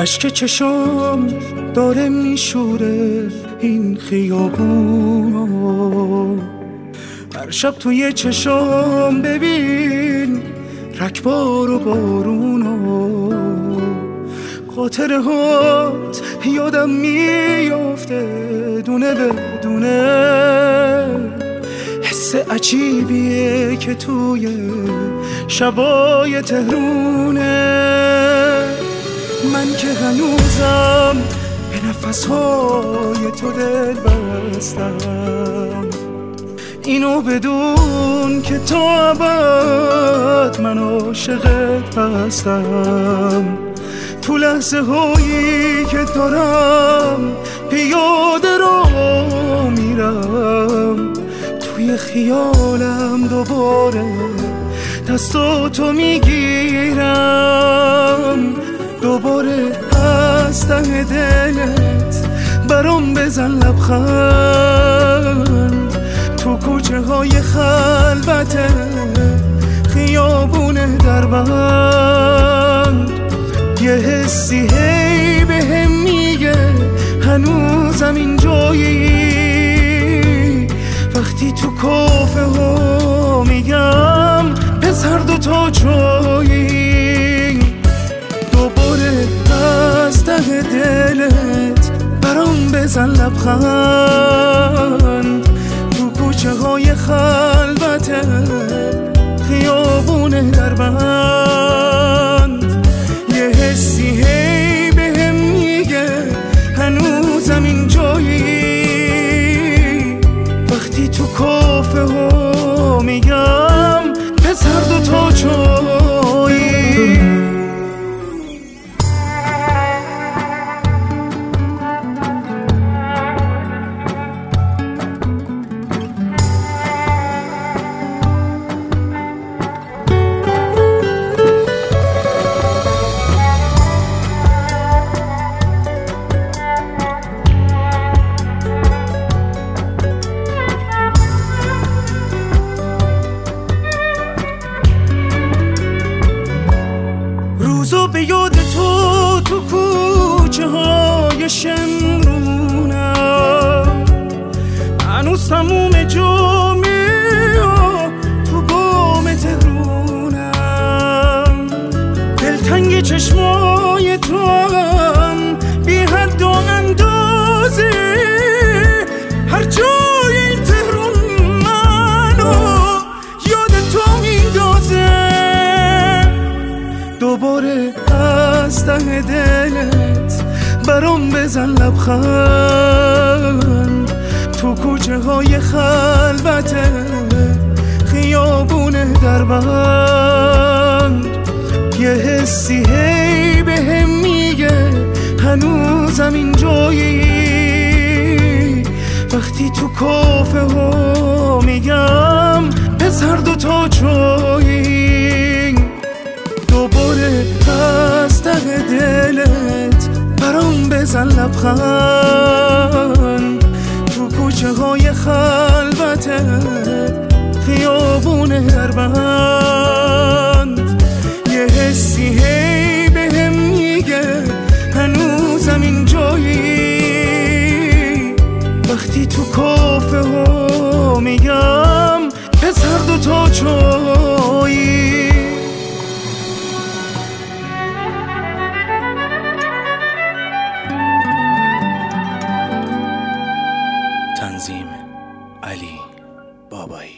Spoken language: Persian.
اشک چشم داره میشوره این خیابون. هر شب توی چشم ببین رکبار و بارونو. خاطره هات یادم میافته دونه به دونه. حس عجیبیه که توی شبای تهرونه. من که هنوزم به نفسهای تو دل بستم. اینو بدون که تا ابد من عاشقت هستم. تو لحظه هایی که دارم پیاده رو میرم، توی خیالم دوباره دستاتو میگیرم. دوباره از ته دلت برام بزن لبخند. تو کوچه های خلوت خیابون دربند. یه حسی هی بهم میگه هنوزم اینجایی. وقتی تو کافه ها میگم پسر دوتا چایی. دوباره از ته دلت برام بزن لبخند. تو کوچه های خلوت خیابون دربند. یه حسی هی بهم میگه هنوزم اینجایی. وقتی تو کافه ها میگم پسر دوتا چایی. روزو به یاد تو کوچه های شمرونم. هنوز تموم جامعه تو بام تهرونم. دلتنگ چشمای تو هم بی حد و اندازه. هر جای این تهرون منو یاد تو میندازه. دوباره از ته دلت برام بزن لبخند. تو کوچه های خلوت خیابون دربند. یه حسی هی بهم میگه هنوزم اینجایی. وقتی تو کافه ها میگم پسر دوتا چایی. دوباره از ته دلت برام بزن لبخند. تو کوچه های خلوت خیابون دربند. یه حسی هی بهم میگه هنوزم اینجایی. وقتی تو کافه ها میگم پسر دوتا چایی. تنظیم علی بابایی.